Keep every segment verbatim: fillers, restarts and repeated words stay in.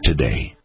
today.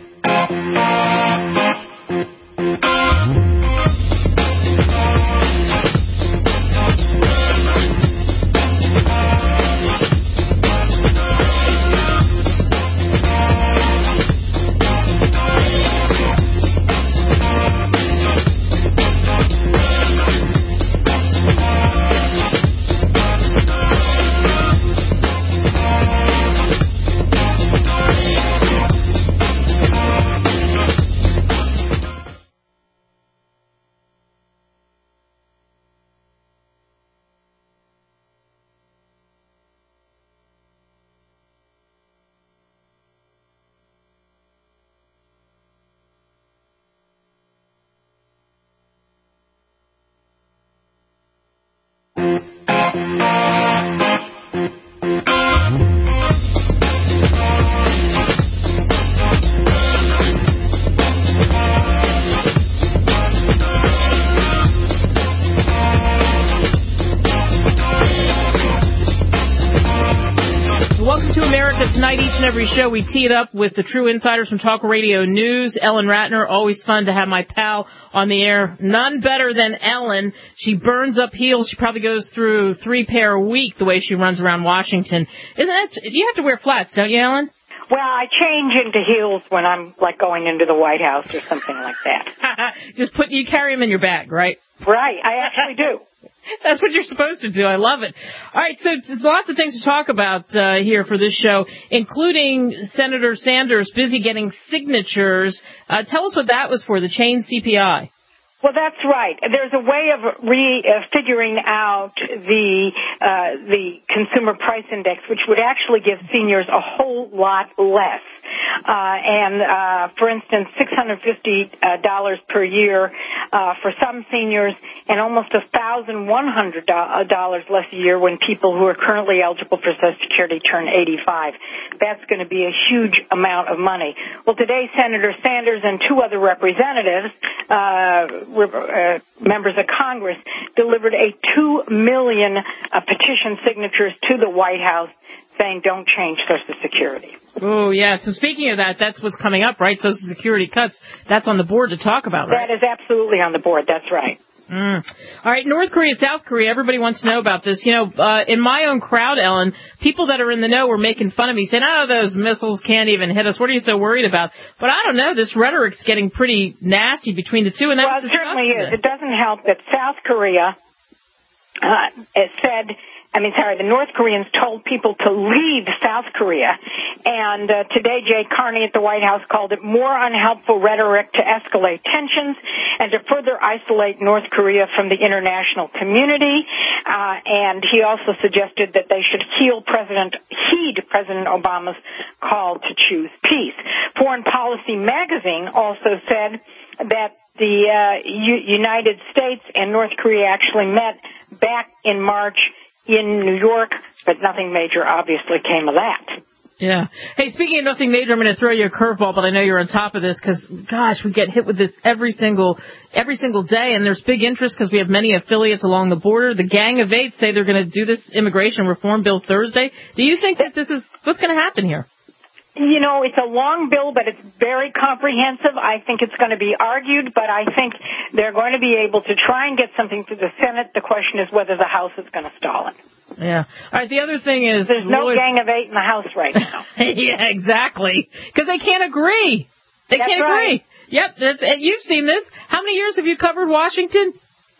Every show we tee it up with the true insiders from Talk Radio News. Ellen Ratner, always fun to have my pal on the air. None better than Ellen. She burns up heels. She probably goes through three pair a week the way she runs around Washington. Isn't that? You have to wear flats, don't you, Ellen? Well, I change into heels when I'm like going into the White House or something like that. Just put you carry them in your bag, right? Right, I actually do. That's what you're supposed to do. I love it. All right, so there's lots of things to talk about uh, here for this show, including Senator Sanders busy getting signatures. Uh, tell us what that was for, the chain C P I. Well, that's right. There's a way of re, uh, figuring out the uh, the consumer price index, which would actually give seniors a whole lot less. Uh, and, uh, for instance, six hundred fifty dollars per year uh, for some seniors and almost one thousand one hundred dollars less a year when people who are currently eligible for Social Security turn eighty-five. That's going to be a huge amount of money. Well, today, Senator Sanders and two other representatives, uh, Uh, members of Congress, delivered a two million uh, petition signatures to the White House saying don't change Social Security. Oh, yeah. So speaking of that, that's what's coming up, right? Social Security cuts. That's on the board to talk about, right? That is absolutely on the board. That's right. Mm. All right, North Korea, South Korea, everybody wants to know about this. You know, uh, in my own crowd, Ellen, people that are in the know were making fun of me, saying, oh, those missiles can't even hit us. What are you so worried about? But I don't know, this rhetoric's getting pretty nasty between the two. And well, it certainly is. It doesn't help that South Korea uh, said... I mean, sorry, the North Koreans told people to leave South Korea. And uh, today, Jay Carney at the White House called it more unhelpful rhetoric to escalate tensions and to further isolate North Korea from the international community. Uh, and he also suggested that they should heed President, heed President Obama's call to choose peace. Foreign Policy magazine also said that the uh, U- United States and North Korea actually met back in March in New York, but nothing major obviously came of that. Yeah. Hey, speaking of nothing major, I'm going to throw you a curveball, but I know you're on top of this because, gosh, we get hit with this every single every single day, and there's big interest because we have many affiliates along the border. The Gang of Eight say they're going to do this immigration reform bill Thursday. Do you think that this is what's going to happen here? You know, it's a long bill, but it's very comprehensive. I think it's going to be argued, but I think they're going to be able to try and get something to the Senate. The question is whether the House is going to stall it. Yeah. All right, the other thing is... There's no Lloyd... Gang of Eight in the House right now. Yeah, exactly. Because they can't agree. They that's can't right. agree. Yep, that's, you've seen this. How many years have you covered Washington?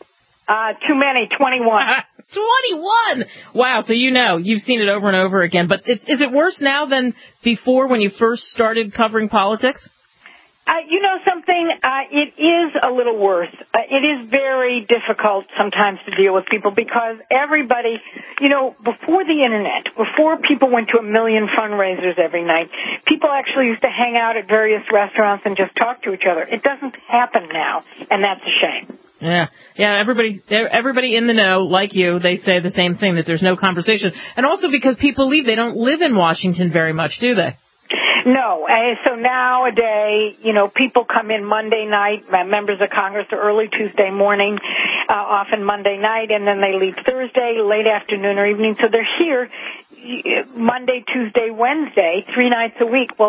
Uh, too many, twenty-one. twenty-one! Wow, so you know, you've seen it over and over again. But it's, is it worse now than before when you first started covering politics? Uh, you know something? Uh, it is a little worse. Uh, it is very difficult sometimes to deal with people because everybody, you know, before the Internet, before people went to a million fundraisers every night, people actually used to hang out at various restaurants and just talk to each other. It doesn't happen now, and that's a shame. Yeah, yeah. Everybody, everybody in the know, like you, they say the same thing, that there's no conversation, and also because people leave, they don't live in Washington very much, do they? No. Uh, so nowadays, you know, people come in Monday night, uh, members of Congress, or early Tuesday morning, uh, often Monday night, and then they leave Thursday, late afternoon or evening. So they're here Monday, Tuesday, Wednesday, three nights a week. Well,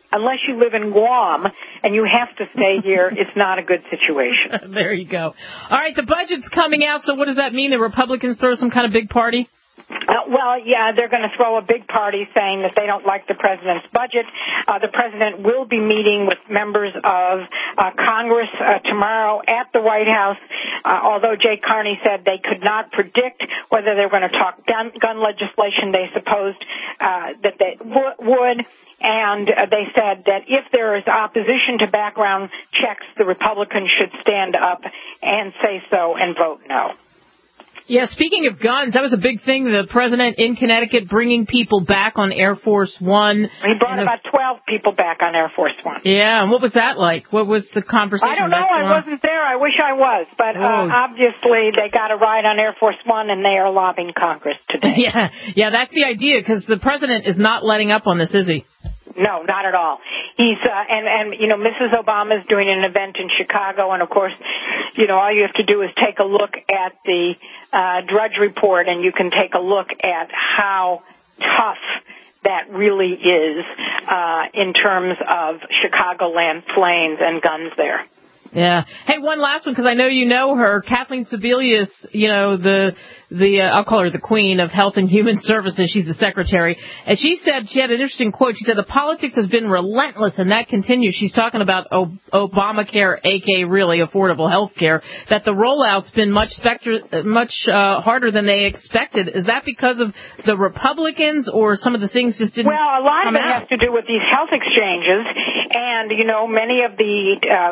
unless you live in Guam and you have to stay here, it's not a good situation. There you go. All right, the budget's coming out, so what does that mean? The Republicans throw some kind of big party? Uh, well, yeah, they're going to throw a big party saying that they don't like the president's budget. Uh, the president will be meeting with members of uh, Congress uh, tomorrow at the White House, uh, although Jay Carney said they could not predict whether they were going to talk gun, gun legislation. They supposed uh, that they w- would. And uh, they said that if there is opposition to background checks, the Republicans should stand up and say so and vote no. Yeah, speaking of guns, that was a big thing. The president in Connecticut bringing people back on Air Force One. He brought the, about twelve people back on Air Force One. Yeah, and what was that like? What was the conversation? I don't know. I wasn't there. I wish I was. But uh, obviously they got a ride on Air Force One, and they are lobbying Congress today. Yeah, yeah, that's the idea, because the president is not letting up on this, is he? No, not at all. He's, uh, and, and, you know, Missus Obama is doing an event in Chicago, and of course, you know, all you have to do is take a look at the, uh, Drudge Report, and you can take a look at how tough that really is, uh, in terms of Chicagoland planes and guns there. Yeah. Hey, one last one, because I know you know her, Kathleen Sebelius, you know, the, the, uh, I'll call her the queen of Health and Human Services. She's the secretary. And she said, she had an interesting quote. She said, the politics has been relentless, and that continues. She's talking about o- Obamacare, aka really affordable health care, that the rollout's been much specter, much, uh, harder than they expected. Is that because of the Republicans, or some of the things just didn't Well, a lot come of it out? has to do with these health exchanges, and, you know, many of the, uh,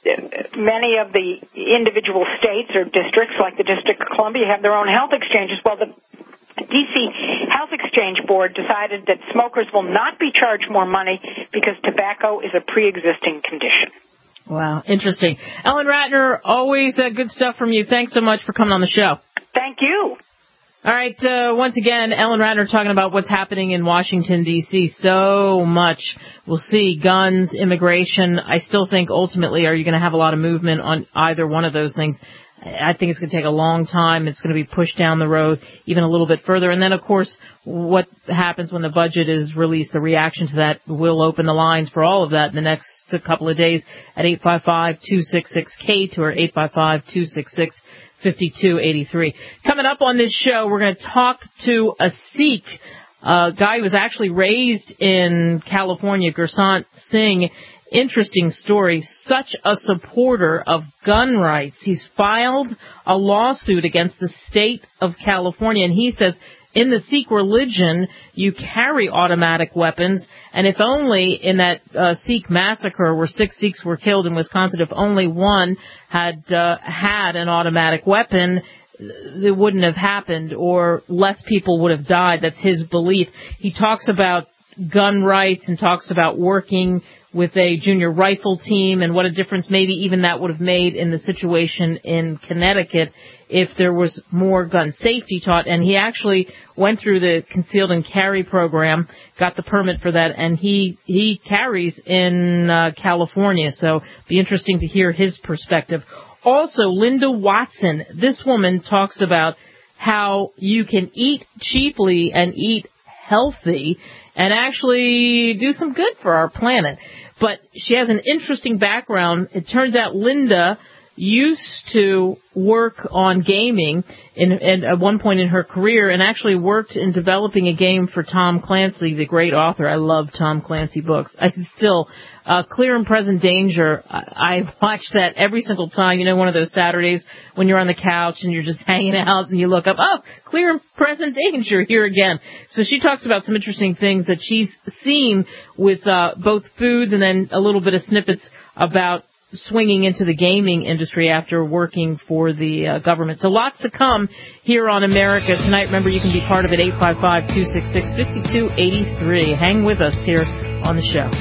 many of the individual states or districts, like the District of Columbia, have their own health exchanges. Well, the D C Health Exchange Board decided that smokers will not be charged more money because tobacco is a pre-existing condition. Wow, interesting. Ellen Ratner, always uh, good stuff from you. Thanks so much for coming on the show. Thank you. All right, uh, once again, Ellen Ratner talking about what's happening in Washington, D C So much. We'll see. Guns, immigration. I still think ultimately, are you going to have a lot of movement on either one of those things? I think it's going to take a long time. It's going to be pushed down the road even a little bit further. And then, of course, what happens when the budget is released, the reaction to that, will open the lines for all of that in the next couple of days at eight five five, two six six, K T or eight five five, two six six, fifty-two eighty-three. Coming up on this show, we're going to talk to a Sikh, a guy who was actually raised in California, Gursant Singh. Interesting story. Such a supporter of gun rights. He's filed a lawsuit against the state of California, and he says in the Sikh religion, you carry automatic weapons, and if only in that uh, Sikh massacre where six Sikhs were killed in Wisconsin, if only one had uh, had an automatic weapon, it wouldn't have happened, or less people would have died. That's his belief. He talks about gun rights and talks about working with a junior rifle team and what a difference maybe even that would have made in the situation in Connecticut if there was more gun safety taught. And he actually went through the concealed and carry program, got the permit for that, and he he carries in uh, California. So be interesting to hear his perspective. Also, Linda Watson, this woman talks about how you can eat cheaply and eat healthy and actually do some good for our planet. But she has an interesting background. It turns out Linda used to work on gaming in, in, at one point in her career, and actually worked in developing a game for Tom Clancy, the great author. I love Tom Clancy books. I still, uh, Clear and Present Danger, I, I watch that every single time. You know, one of those Saturdays when you're on the couch and you're just hanging out and you look up, oh, Clear and Present Danger, here again. So she talks about some interesting things that she's seen with uh, both foods, and then a little bit of snippets about swinging into the gaming industry after working for the uh, government. So lots to come here on America Tonight. Remember, you can be part of it, eight five five, two six six, five two eight three. Hang with us here on the show.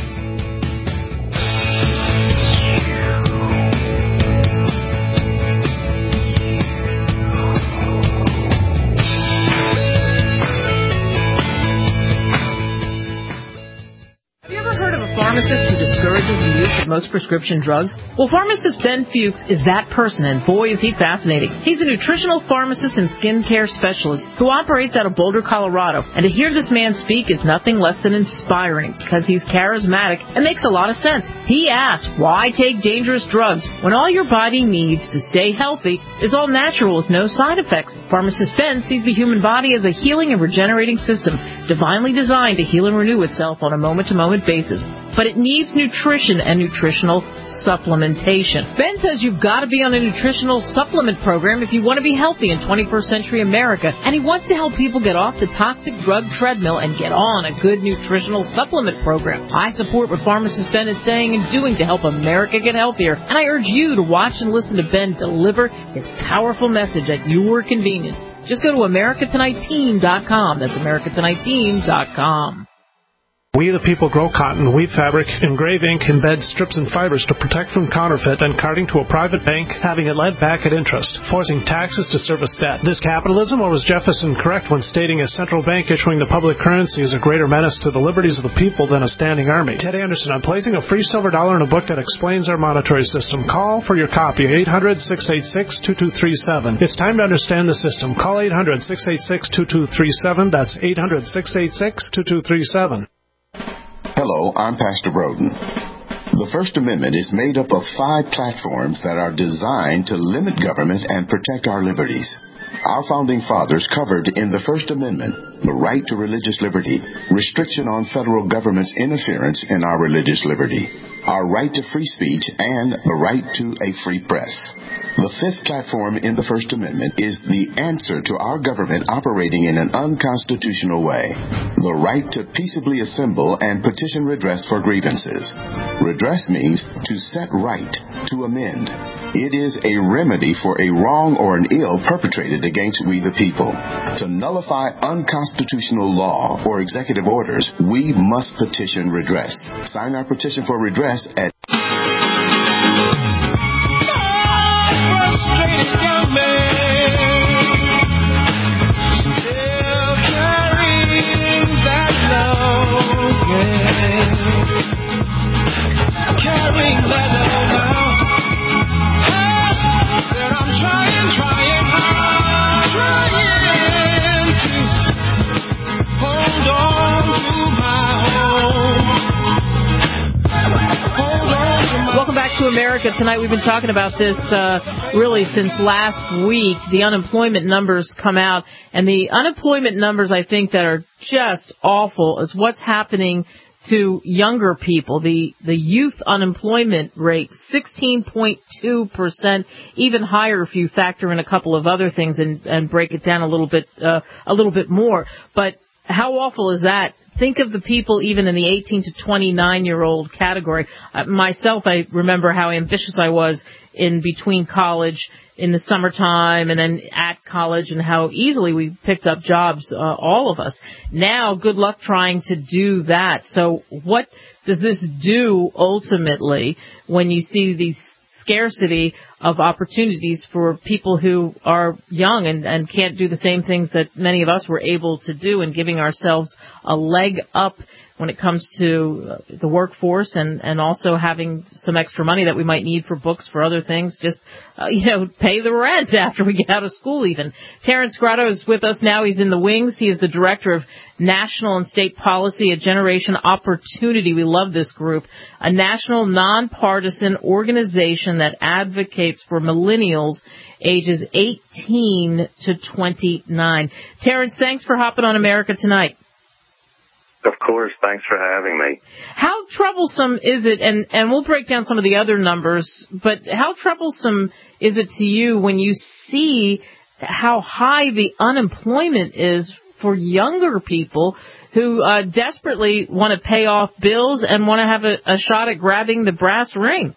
Have you ever heard of a pharmacist pharmacist who discourages the use of most prescription drugs? Well, pharmacist Ben Fuchs is that person, and boy, is he fascinating. He's a nutritional pharmacist and skincare specialist who operates out of Boulder, Colorado. And to hear this man speak is nothing less than inspiring because he's charismatic and makes a lot of sense. He asks, why take dangerous drugs when all your body needs to stay healthy is all natural with no side effects? Pharmacist Ben sees the human body as a healing and regenerating system, divinely designed to heal and renew itself on a moment-to-moment basis. But it needs nutrition and nutritional supplementation. Ben says you've got to be on a nutritional supplement program if you want to be healthy in twenty-first century America, and he wants to help people get off the toxic drug treadmill and get on a good nutritional supplement program. I support what pharmacist Ben is saying and doing to help America get healthier, and I urge you to watch and listen to Ben deliver his powerful message at your convenience. Just go to America Tonight Team dot com. That's America Tonight Team dot com. We the people grow cotton, weave fabric, engrave ink, embed strips and fibers to protect from counterfeit and carting to a private bank, having it lent back at interest, forcing taxes to service debt. This capitalism, or was Jefferson correct when stating a central bank issuing the public currency is a greater menace to the liberties of the people than a standing army? Ted Anderson, I'm placing a free silver dollar in a book that explains our monetary system. Call for your copy, eight hundred, six eight six, two two three seven. It's time to understand the system. Call eight hundred, six eight six, two two three seven. That's eight hundred, six eight six, two two three seven. Hello, I'm Pastor Broden. The First Amendment is made up of five platforms that are designed to limit government and protect our liberties. Our founding fathers covered in the First Amendment the right to religious liberty, restriction on federal government's interference in our religious liberty, our right to free speech, and the right to a free press. The fifth platform in the First Amendment is the answer to our government operating in an unconstitutional way, the right to peaceably assemble and petition redress for grievances. Redress means to set right, to amend. It is a remedy for a wrong or an ill perpetrated against we the people. To nullify unconstitutional law or executive orders, we must petition redress. Sign our petition for redress at America Tonight. We've been talking about this uh, really since last week. The unemployment numbers come out, and the unemployment numbers I think that are just awful is what's happening to younger people. The the youth unemployment rate, sixteen point two percent, even higher if you factor in a couple of other things and, and break it down a little bit uh, a little bit more. But how awful is that? Think of the people even in the eighteen to twenty-nine-year-old category. Uh, myself, I remember how ambitious I was in between college in the summertime and then at college and how easily we picked up jobs, uh, all of us. Now, good luck trying to do that. So what does this do ultimately when you see these scarcity of opportunities for people who are young and, and can't do the same things that many of us were able to do, and giving ourselves a leg up when it comes to the workforce, and, and also having some extra money that we might need for books, for other things, just, uh, you know, pay the rent after we get out of school even. Terrence Grotto is with us now. He's in the wings. He is the Director of National and State Policy at Generation Opportunity. We love this group, a national nonpartisan organization that advocates for millennials ages eighteen to twenty-nine. Terrence, thanks for hopping on America Tonight. Of course. Thanks for having me. How troublesome is it, and, and we'll break down some of the other numbers, but how troublesome is it to you when you see how high the unemployment is for younger people who uh, desperately want to pay off bills and want to have a, a shot at grabbing the brass ring?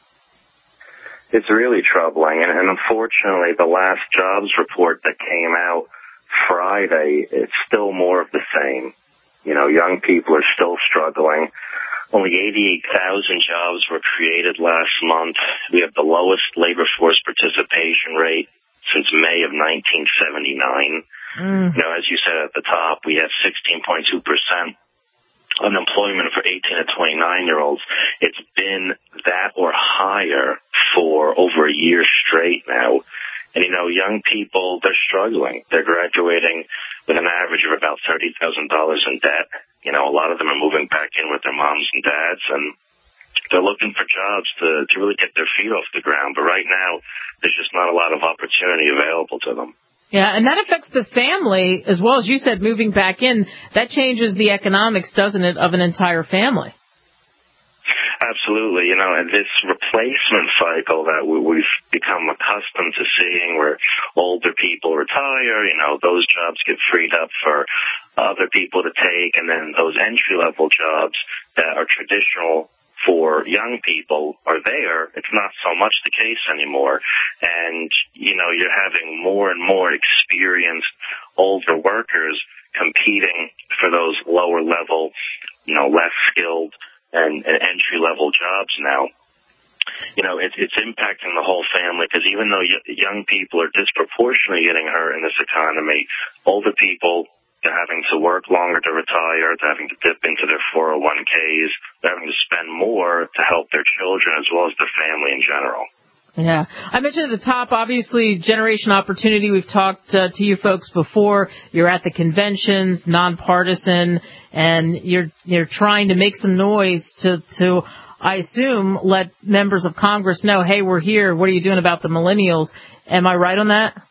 It's really troubling, and, and unfortunately the last jobs report that came out Friday, it's still more of the same. You know, young people are still struggling. Only eighty-eight thousand jobs were created last month. We have the lowest labor force participation rate since May of nineteen seventy-nine. Mm. You know, as you said at the top, we have sixteen point two percent unemployment for eighteen to twenty-nine-year-olds, it's been that or higher for over a year straight now. And, you know, young people, they're struggling. They're graduating with an average of about thirty thousand dollars in debt. You know, a lot of them are moving back in with their moms and dads, and they're looking for jobs to, to really get their feet off the ground. But right now, there's just not a lot of opportunity available to them. Yeah, and that affects the family, as well as you said, moving back in. That changes the economics, doesn't it, of an entire family? Absolutely. You know, and this replacement cycle that we, we've become accustomed to seeing where older people retire, you know, those jobs get freed up for other people to take, and then those entry-level jobs that are traditional for young people are there. It's not so much the case anymore. And, you know, you're having more and more experienced older workers competing for those lower level, you know, less skilled and, and entry level jobs now. You know, it, it's impacting the whole family because even though y- young people are disproportionately getting hurt in this economy, older people, they're having to work longer to retire. They're having to dip into their four oh one k's. They're having to spend more to help their children as well as their family in general. Yeah. I mentioned at the top, obviously, Generation Opportunity. We've talked uh, to you folks before. You're at the conventions, nonpartisan, and you're you're trying to make some noise to, to, I assume, let members of Congress know, hey, we're here. What are you doing about the millennials? Am I right on that?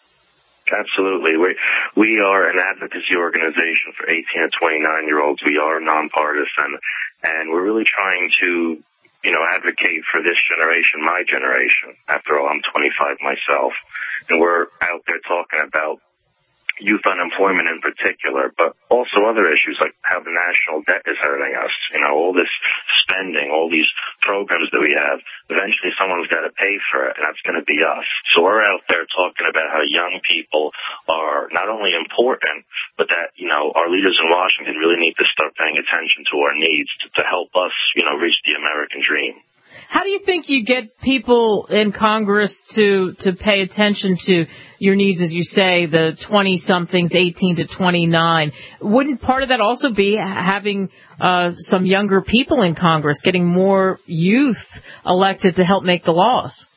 Absolutely. We we are an advocacy organization for eighteen to twenty-nine-year-olds. We are nonpartisan, and we're really trying to, you know, advocate for this generation, my generation. After all, I'm twenty-five myself, and we're out there talking about youth unemployment in particular, but also other issues like how the national debt is hurting us. You know, all this spending, all these programs that we have, eventually someone's got to pay for it, and that's going to be us. So we're out there talking about how young people are not only important, but that, you know, our leaders in Washington really need to start paying attention to our needs to, to help us, you know, reach the American dream. How do you think you get people in Congress to, to pay attention to your needs, as you say, the twenty-somethings, eighteen to twenty-nine? Wouldn't part of that also be having uh, some younger people in Congress, getting more youth elected to help make the laws?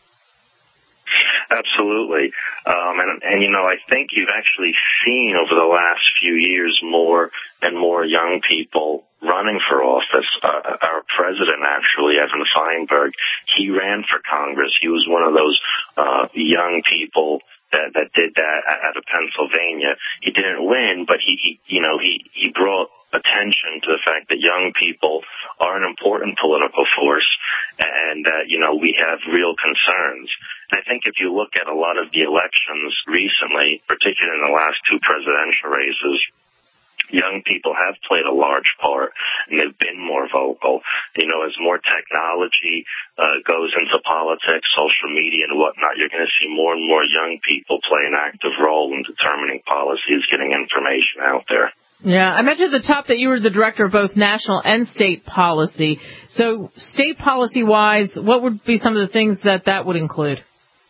Absolutely. Um, and, and, you know, I think you've actually seen over the last few years more and more young people running for office. Uh, our president, actually, Evan Feinberg, he ran for Congress. He was one of those uh, young people that, that did that out of Pennsylvania. He didn't win, but he, he you know, he, he brought attention to the fact that young people are an important political force and that, uh, you know, we have real concerns. And I think if you look at a lot of the elections recently, particularly in the last two presidential races, young people have played a large part, and they've been more vocal. You know, as more technology uh, goes into politics, social media and whatnot, you're going to see more and more young people play an active role in determining policies, getting information out there. Yeah, I mentioned at the top that you were the director of both national and state policy. So state policy-wise, what would be some of the things that that would include?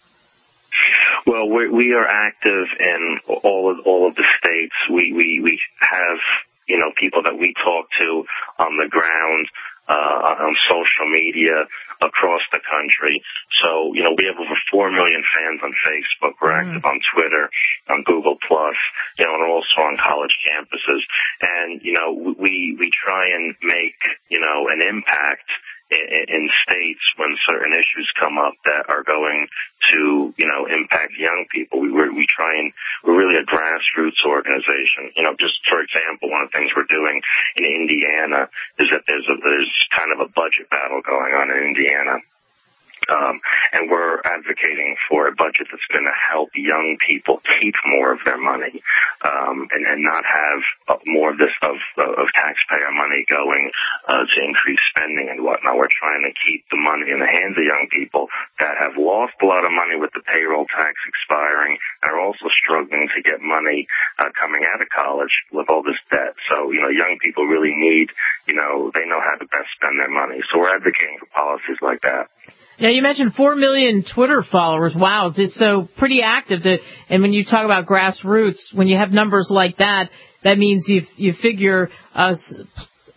Well, we, we are active in all of all of the states. We, we, we have, you know, people that we talk to on the ground, uh, on social media across the country. So, you know, we have over four million fans on Facebook. We're active mm. on Twitter, on Google Plus, you know, and also on college campuses. And, you know, we, we try and make, you know, an impact in states when certain issues come up that are going to, you know, impact young people. We we try and we're really a grassroots organization. You know, just for example, one of the things we're doing in Indiana is that there's a, there's kind of a budget battle going on in Indiana. Um, and we're advocating for a budget that's going to help young people keep more of their money, um, and, and not have uh, more of this of, of taxpayer money going uh, to increase spending and whatnot. We're trying to keep the money in the hands of young people that have lost a lot of money with the payroll tax expiring and are also struggling to get money uh, coming out of college with all this debt. So, you know, young people really need, you know, they know how to best spend their money. So we're advocating for policies like that. Now, you mentioned four million Twitter followers. Wow, it's so pretty active. That, and when you talk about grassroots, when you have numbers like that, that means you you figure uh,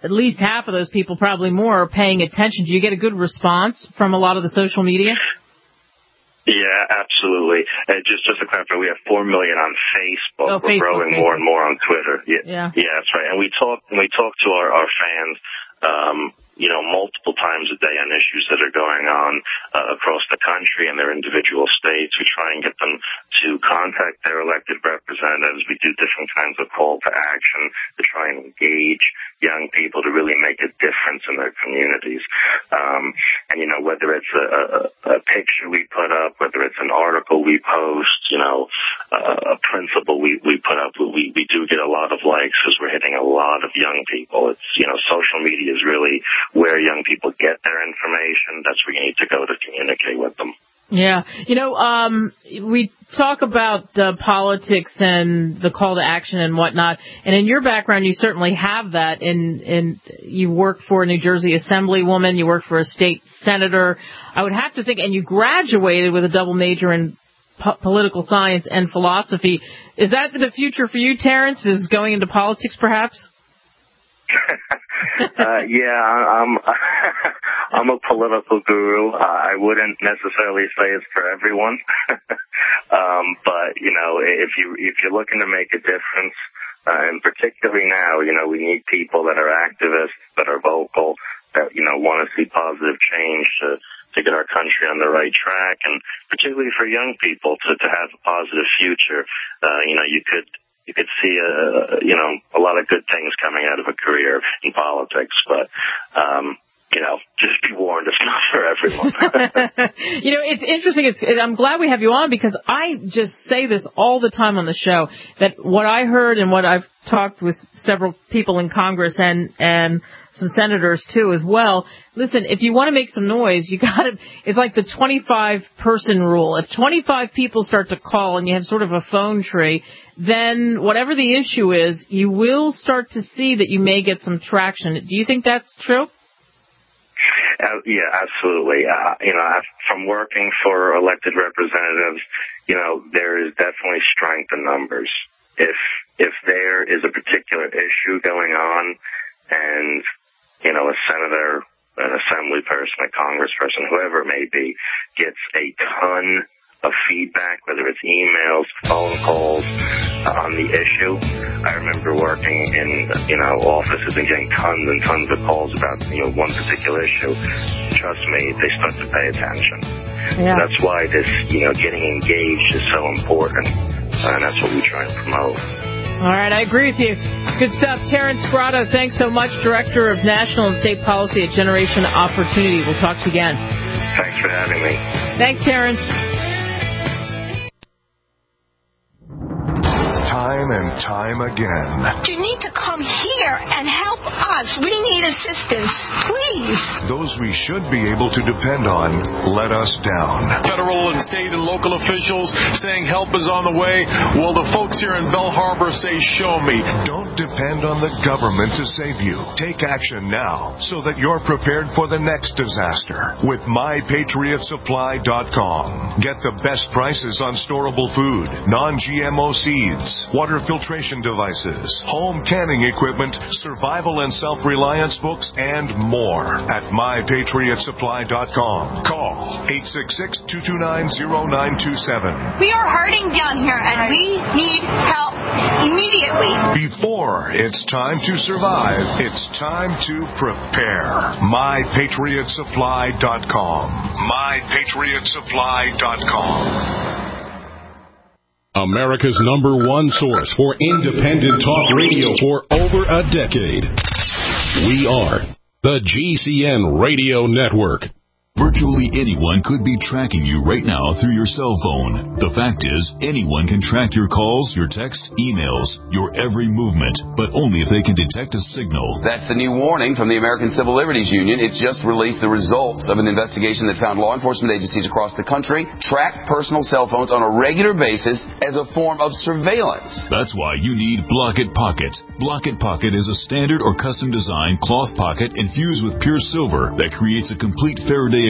at least half of those people, probably more, are paying attention. Do you get a good response from a lot of the social media? Yeah, absolutely. Uh, just, just to clarify, we have four million on Facebook. Oh, We're Facebook, growing Facebook. more and more on Twitter. Yeah, yeah, yeah, that's right. And we talk, and we talk to our, our fans, um, you know, multiple times a day on issues that are going on uh, across the country and their individual states. We try and get them to contact their elected representatives. We do different kinds of call to action to try and engage young people to really make a difference in their communities. Um, and, you know, whether it's a, a, a picture we put up, whether it's an article we post, you know, uh, a principle we, we put up, we, we do get a lot of likes because we're hitting a lot of young people. It's, you know, social media is really where young people get their information. That's where you need to go to communicate with them. Yeah. You know, um, we talk about uh, politics and the call to action and whatnot. And in your background, you certainly have that. In, in you work for a New Jersey Assemblywoman. You work for a state senator. I would have to think, and you graduated with a double major in po- political science and philosophy. Is that the future for you, Terrence? Is going into politics, perhaps? uh, yeah, I'm I'm a political guru. Uh, I wouldn't necessarily say it's for everyone, um, but you know, if you if you're looking to make a difference, uh, and particularly now, you know, we need people that are activists, that are vocal, that you know want to see positive change to to get our country on the right track, and particularly for young people to to have a positive future. Uh, you know, you could. You could see, a, you know, a lot of good things coming out of a career in politics, but, um, you know, just be warned, it's not for everyone. You know, it's interesting. It's, I'm glad we have you on because I just say this all the time on the show, that what I heard and what I've talked with several people in Congress and, and some senators too as well. Listen, if you want to make some noise, you got to, it's like the twenty-five person rule. If twenty-five people start to call and you have sort of a phone tree, then whatever the issue is, you will start to see that you may get some traction. Do you think that's true? Uh, yeah, absolutely. Uh, you know, I've, from working for elected representatives, you know, there is definitely strength in numbers. If if there is a particular issue going on, and you know, a senator, an assembly person, a congressperson, whoever it may be, gets a ton of feedback, whether it's emails, phone calls uh, on the issue. I remember working in, you know, offices and getting tons and tons of calls about, you know, one particular issue. Trust me, they start to pay attention. Yeah. That's why this, you know, getting engaged is so important, and that's what we try and promote. All right, I agree with you. Good stuff. Terrence Sparrow, thanks so much, Director of National and State Policy at Generation Opportunity. We'll talk to you again. Thanks for having me. Thanks, Terrence. Time and time again. You need to come here and help us. We need assistance, please. Those we should be able to depend on let us down. Federal and state and local officials saying help is on the way. Well, the folks here in Belle Harbor say, show me. Don't depend on the government to save you. Take action now so that you're prepared for the next disaster with my patriot supply dot com. Get the best prices on storable food, non-G M O seeds, water filtration devices, home canning equipment, survival and self-reliance books, and more at my patriot supply dot com. Call eight six six, two two nine, zero nine two seven. We are hurting down here, and we need help immediately. Before it's time to survive, it's time to prepare. my patriot supply dot com. my patriot supply dot com. America's number one source for independent talk radio for over a decade. We are the G C N Radio Network. Virtually anyone could be tracking you right now through your cell phone. The fact is, anyone can track your calls, your texts, emails, your every movement, but only if they can detect a signal. That's the new warning from the American Civil Liberties Union. It's just released the results of an investigation that found law enforcement agencies across the country track personal cell phones on a regular basis as a form of surveillance. That's why you need Block-It Pocket. Block-It Pocket is a standard or custom designed cloth pocket infused with pure silver that creates a complete Faraday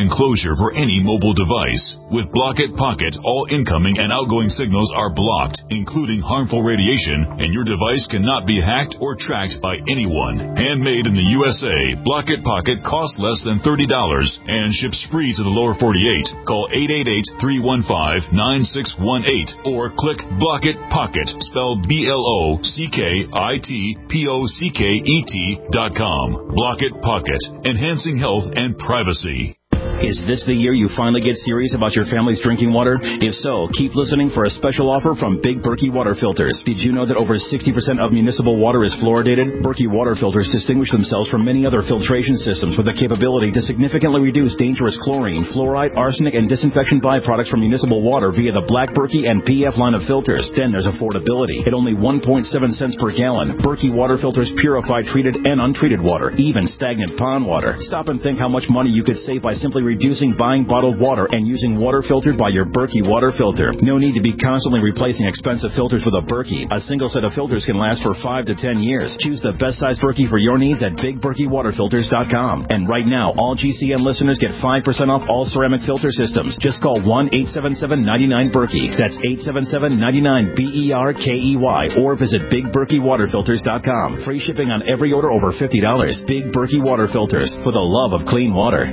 enclosure for any mobile device. With Block-It Pocket, all incoming and outgoing signals are blocked, including harmful radiation, and your device cannot be hacked or tracked by anyone. Handmade in the U S A, Block-It Pocket costs less than thirty dollars and ships free to the lower forty-eight. Call eight eight eight, three one five, nine six one eight or click Block-It Pocket, spelled B L O C K I T P O C K E T dot com. Block-It Pocket, enhancing health and privacy. Is this the year you finally get serious about your family's drinking water? If so, keep listening for a special offer from Big Berkey Water Filters. Did you know that over sixty percent of municipal water is fluoridated? Berkey Water Filters distinguish themselves from many other filtration systems with the capability to significantly reduce dangerous chlorine, fluoride, arsenic, and disinfection byproducts from municipal water via the Black Berkey and P F line of filters. Then there's affordability. At only one point seven cents per gallon, Berkey Water Filters purify treated and untreated water, even stagnant pond water. Stop and think how much money you could save by simply reducing buying bottled water and using water filtered by your Berkey water filter. No need to be constantly replacing expensive filters with a Berkey. A single set of filters can last for five to ten years. Choose the best size Berkey for your needs at big berkey water filters dot com. And right now, all G C N listeners get five percent off all ceramic filter systems. Just call one eight seven seven, nine nine, Berkey. That's eight seven seven, nine nine, B E R K E Y. Or visit big berkey water filters dot com. Free shipping on every order over fifty dollars. Big Berkey Water Filters, for the love of clean water.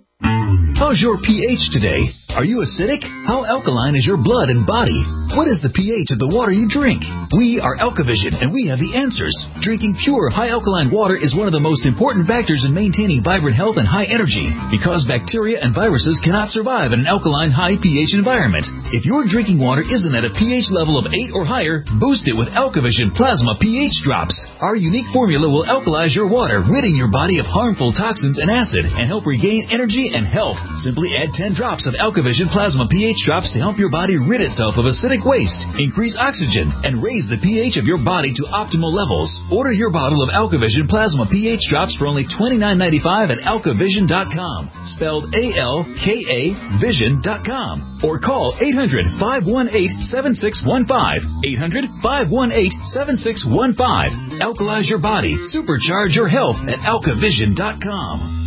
How's your pH today? Are you acidic? How alkaline is your blood and body? What is the pH of the water you drink? We are AlkaVision, and we have the answers. Drinking pure, high alkaline water is one of the most important factors in maintaining vibrant health and high energy, because bacteria and viruses cannot survive in an alkaline, high pH environment. If your drinking water isn't at a pH level of eight or higher, boost it with AlkaVision Plasma pH Drops. Our unique formula will alkalize your water, ridding your body of harmful toxins and acid, and help regain energy and health. Simply add ten drops of AlkaVision Plasma pH Drops to help your body rid itself of acidic waste, increase oxygen, and raise the pH of your body to optimal levels. Order your bottle of AlkaVision Plasma pH Drops for only twenty-nine ninety-five at alka vision dot com, spelled A L K A vision dot com, or call eight hundred, five one eight, seven six one five, eight hundred, five one eight, seven six one five. Alkalize your body, supercharge your health at alka vision dot com.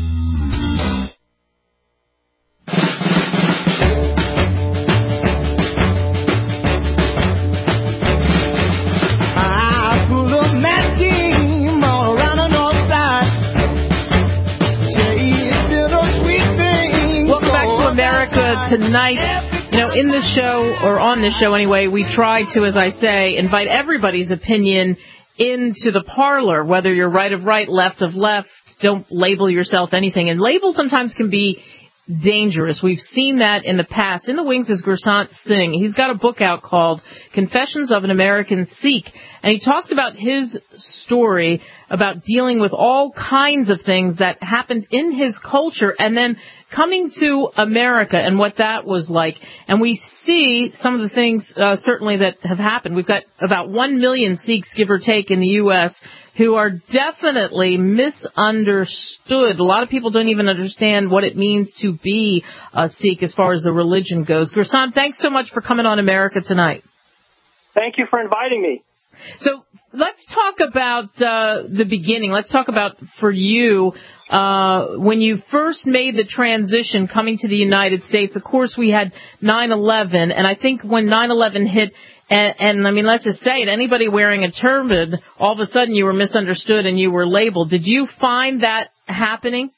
Tonight, you know, in the show, or on this show anyway, we try to, as I say, invite everybody's opinion into the parlor, whether you're right of right, left of left. Don't label yourself anything. And labels sometimes can be dangerous. We've seen that in the past. In the wings is Gursant Singh. He's got a book out called Confessions of an American Sikh, and he talks about his story about dealing with all kinds of things that happened in his culture and then coming to America and what that was like. And we see some of the things uh, certainly that have happened. We've got about one million Sikhs, give or take, in the U S who are definitely misunderstood. A lot of people don't even understand what it means to be a Sikh as far as the religion goes. Gursant, thanks so much for coming on America Tonight. Thank you for inviting me. So let's talk about uh, the beginning. Let's talk about, for you, uh, when you first made the transition coming to the United States. Of course, we had nine eleven, and I think when nine eleven hit, and, and I mean, let's just say it, anybody wearing a turban, all of a sudden you were misunderstood and you were labeled. Did you find that happening?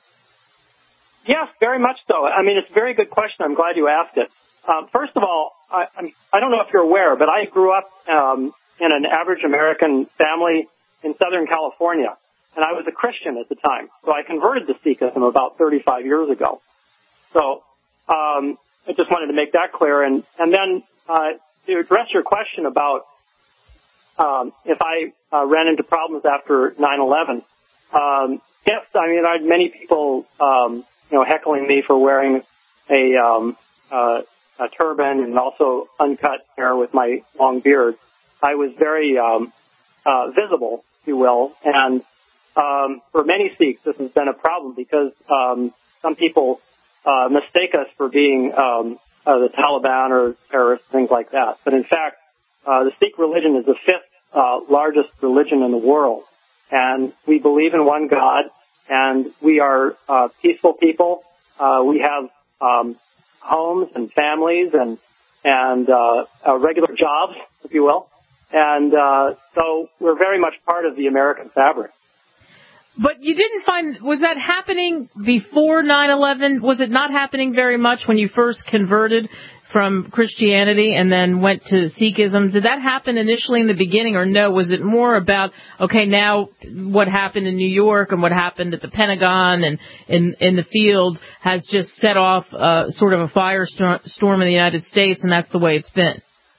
Yes, very much so. I mean, it's a very good question. I'm glad you asked it. Um, first of all, I, I don't know if you're aware, but I grew up um, in an average American family in Southern California, and I was a Christian at the time. So I converted to Sikhism about thirty-five years ago. So um, I just wanted to make that clear. And, and then uh, to address your question about um, if I uh, ran into problems after nine eleven, um, yes, I mean, I had many people, um, you know, heckling me for wearing a, um, uh, a turban and also uncut hair with my long beard. I was very um, uh, visible, if you will, and um, for many Sikhs, this has been a problem because um, some people uh, mistake us for being um, uh, the Taliban or terrorists, things like that. But in fact, uh, the Sikh religion is the fifth uh, largest religion in the world, and we believe in one God, and we are uh, peaceful people, Uh, we have um, homes and families and and uh, uh, regular jobs, if you will. And uh, so we're very much part of the American fabric. But you didn't find, was that happening before nine eleven? Was it not happening very much when you first converted from Christianity and then went to Sikhism? Did that happen initially in the beginning, or no? Was it more about, okay, now what happened in New York and what happened at the Pentagon and in, in the field has just set off uh, sort of a firestorm in the United States, and that's the way it's been?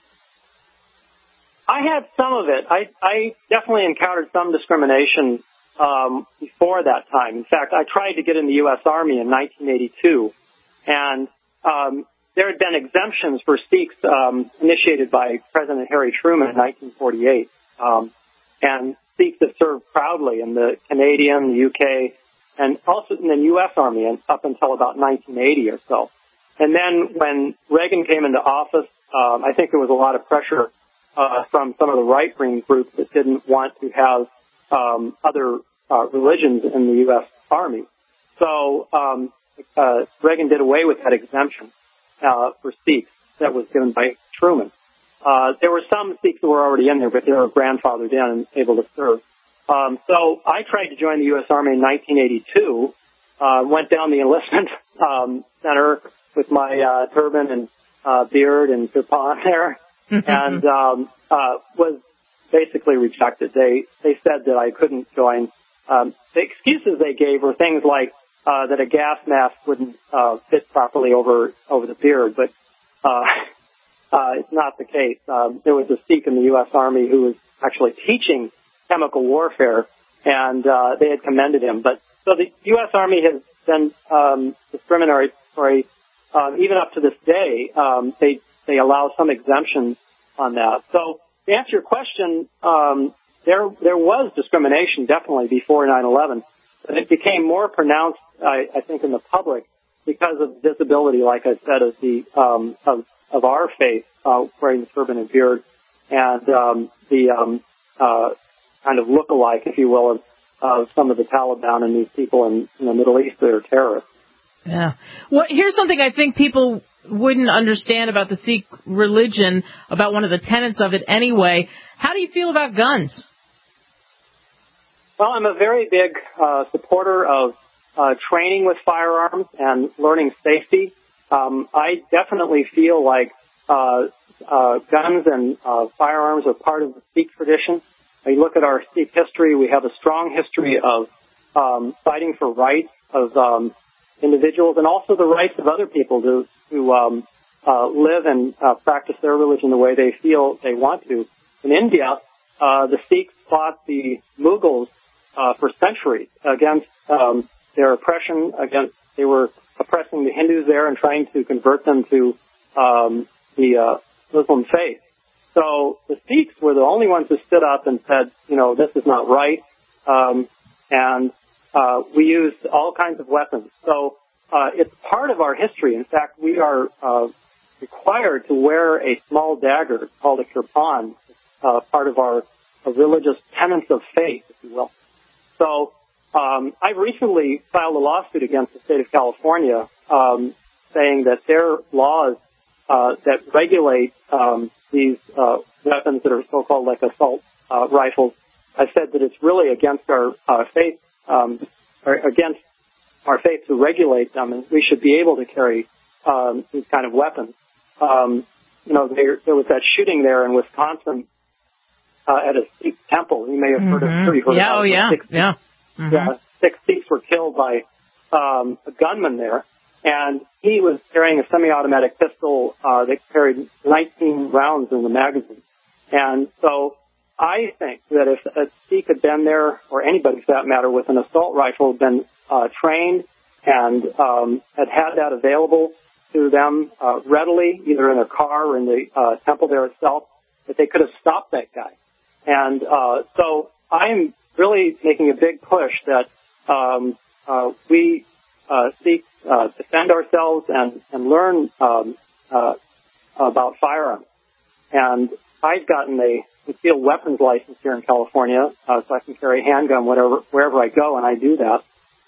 I had some of it. I, I definitely encountered some discrimination um, before that time. In fact, I tried to get in the U S Army in nineteen eighty-two, and um, there had been exemptions for Sikhs um, initiated by President Harry Truman in nineteen forty-eight, um, and Sikhs have served proudly in the Canadian, the U K, and also in the U S Army up until about nineteen eighty or so. And then when Reagan came into office, um, I think there was a lot of pressure Uh, from some of the right-wing groups that didn't want to have um, other uh, religions in the U S Army. So um, uh, Reagan did away with that exemption uh, for Sikhs that was given by Truman. Uh, there were some Sikhs who were already in there, but they were grandfathered in and able to serve. Um, so I tried to join the U S Army in nineteen eighty-two, uh, went down the enlistment um, center with my uh, turban and uh, beard and kirpan there. and um, uh, was basically rejected. They they said that I couldn't join. Um, the excuses they gave were things like uh, that a gas mask wouldn't uh, fit properly over over the beard, but uh, uh, it's not the case. Um, there was a Sikh in the U S Army who was actually teaching chemical warfare, and uh, they had commended him. But so the U S Army has been um, discriminatory um, even up to this day. Um, they They allow some exemptions on that. So to answer your question, um, there there was discrimination definitely before nine eleven, but it became more pronounced, I, I think, in the public because of visibility, like I said, of the um, of of our faith, uh, wearing the turban and beard, and um, the um, uh, kind of look-alike, if you will, of, of some of the Taliban and these people in, in the Middle East that are terrorists. Yeah. Well, here's something I think people wouldn't understand about the Sikh religion, about one of the tenets of it anyway. How do you feel about guns? Well, I'm a very big uh, supporter of uh, training with firearms and learning safety. Um, I definitely feel like uh, uh, guns and uh, firearms are part of the Sikh tradition. When you look at our Sikh history, we have a strong history of um, fighting for rights of um, individuals and also the rights of other people to to um, uh, live and uh, practice their religion the way they feel they want to. In India, uh, the Sikhs fought the Mughals uh, for centuries against um, their oppression. Against they were oppressing the Hindus there and trying to convert them to um, the uh, Muslim faith. So the Sikhs were the only ones who stood up and said, you know, this is not right, um, and uh, we used all kinds of weapons. So Uh, it's part of our history. In fact, we are uh, required to wear a small dagger called a kirpan, uh, part of our uh, religious tenets of faith, if you will. So um, I recently filed a lawsuit against the state of California um, saying that their laws uh, that regulate um, these uh, weapons that are so-called like assault uh, rifles, I said that it's really against our uh, faith, um, or against our faith to regulate them, and we should be able to carry um, these kind of weapons. Um, you know, there, there was that shooting there in Wisconsin uh, at a Sikh temple. You may have heard mm-hmm. of. Sure you heard yeah, about oh it. yeah, Six, yeah. Mm-hmm. yeah. Six Sikhs were killed by um, a gunman there, and he was carrying a semi-automatic pistol uh, that carried nineteen rounds in the magazine. And so I think that if a Sikh had been there, or anybody for that matter, with an assault rifle, had been uh, trained and um, had had that available to them uh, readily, either in their car or in the uh, temple there itself, that they could have stopped that guy. And uh, so I'm really making a big push that um, uh, we uh, seek uh, defend ourselves and, and learn um, uh, about firearms. And I've gotten a concealed weapons license here in California, uh, so I can carry a handgun whatever, wherever I go, and I do that.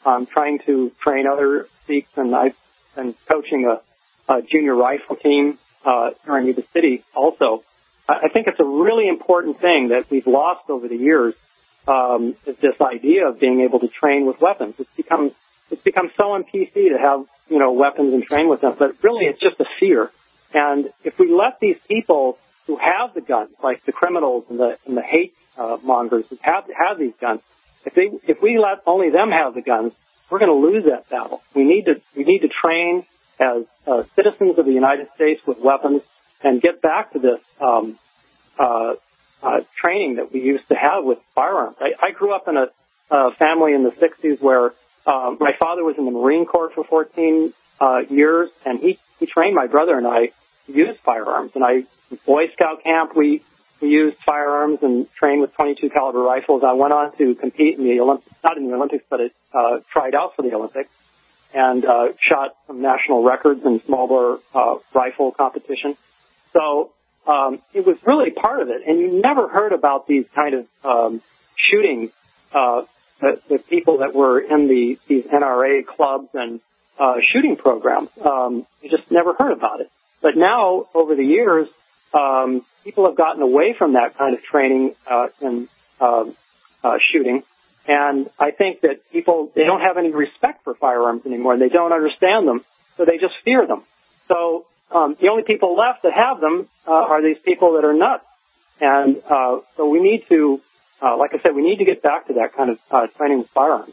I'm trying to train other Sikhs, and I've been coaching a, a junior rifle team uh, here in Yuba City also. I think it's a really important thing that we've lost over the years, um, is this idea of being able to train with weapons. It's become it's become so on P C to have, you know, weapons and train with them, but really it's just a fear. And if we let these people who have the guns, like the criminals and the and the hate uh, mongers who have have these guns, if they if we let only them have the guns, we're going to lose that battle. We need to we need to train as uh, citizens of the United States with weapons and get back to this um, uh, uh, training that we used to have with firearms. I, I grew up in a, a family in the sixties where uh, my father was in the Marine Corps for fourteen uh, years, and he, he trained my brother and I to use firearms. And I, in Boy Scout camp, we, we used firearms and trained with twenty-two caliber rifles. I went on to compete in the Olympics, not in the Olympics, but it uh, tried out for the Olympics, and uh, shot some national records in small bore uh, rifle competition. So um, it was really part of it. And you never heard about these kind of um, shootings, uh, the, the people that were in the these N R A clubs and uh, shooting programs. Um, you just never heard about it. But now, over the years, um, people have gotten away from that kind of training uh, in uh, uh, shooting. And I think that people, they don't have any respect for firearms anymore. They don't understand them, so they just fear them. So um, the only people left that have them uh, are these people that are nuts. And uh, so we need to, uh, like I said, we need to get back to that kind of uh, training with firearms.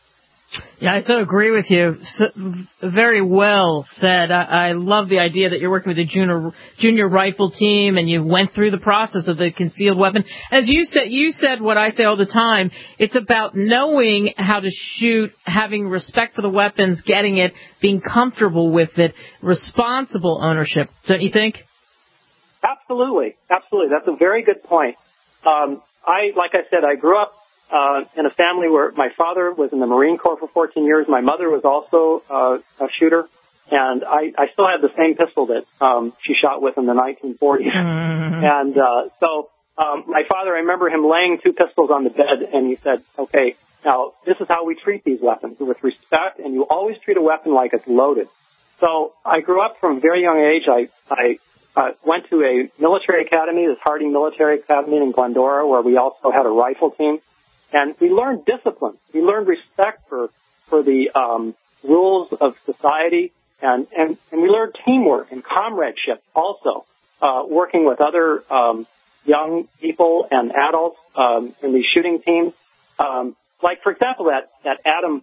Yeah, I so agree with you. So, very well said. I, I love the idea that you're working with a junior junior rifle team, and you went through the process of the concealed weapon. As you said, you said what I say all the time. It's about knowing how to shoot, having respect for the weapons, getting it, being comfortable with it, responsible ownership. Don't you think? Absolutely, absolutely. That's a very good point. Um, I, like I said, I grew up Uh, in a family where my father was in the Marine Corps for fourteen years. My mother was also uh, a shooter, and I, I still have the same pistol that um, she shot with in the nineteen forties. Mm-hmm. And uh, so um, my father, I remember him laying two pistols on the bed, and he said, okay, now this is how we treat these weapons, with respect, and you always treat a weapon like it's loaded. So I grew up from a very young age. I, I uh, went to a military academy, this Harding Military Academy in Glendora, where we also had a rifle team. And we learned discipline. We learned respect for, for the um, rules of society, and, and, and we learned teamwork and comradeship also, uh, working with other um, young people and adults um, in these shooting teams. Um, like, for example, that, that Adam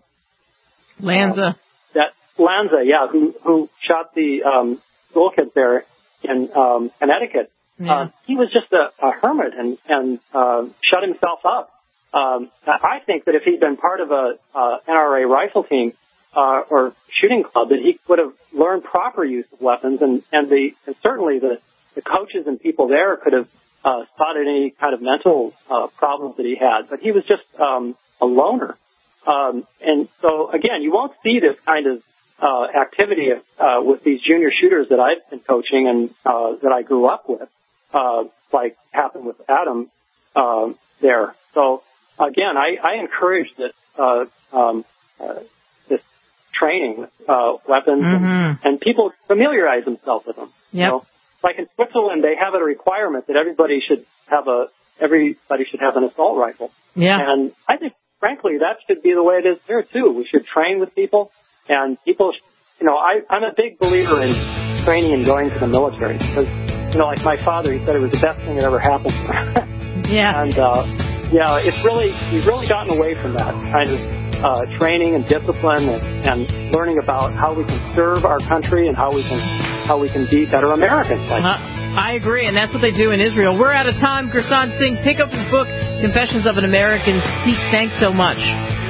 Lanza. Uh, that Lanza, yeah, who, who shot the um, school kids there in um, Connecticut. Yeah. Uh, he was just a, a hermit and, and uh, shut himself up. Um, I think that if he'd been part of a uh, N R A rifle team uh, or shooting club, that he would have learned proper use of weapons, and and the and certainly the, the coaches and people there could have uh, spotted any kind of mental uh, problems that he had. But he was just um, a loner, um, and so again, you won't see this kind of uh, activity uh, with these junior shooters that I've been coaching and uh, that I grew up with, uh, like happened with Adam uh, there. So. Again, I, I encourage this, uh, um, uh, this training with, uh, weapons mm-hmm. and, and people familiarize themselves with them. Yep. You know, like in Switzerland, they have a requirement that everybody should have a, everybody should have an assault rifle. Yeah. And I think, frankly, that should be the way it is here too. We should train with people, and people, you know, I, I'm a big believer in training and going to the military because, you know, like my father, he said it was the best thing that ever happened to him. Yeah. And, uh, Yeah, it's really, we've really gotten away from that kind of uh, training and discipline and, and learning about how we can serve our country and how we can how we can be better Americans. Like. Uh, I agree, and that's what they do in Israel. We're out of time. Gurshan Singh, pick up his book, Confessions of an American Sikh. Thanks so much.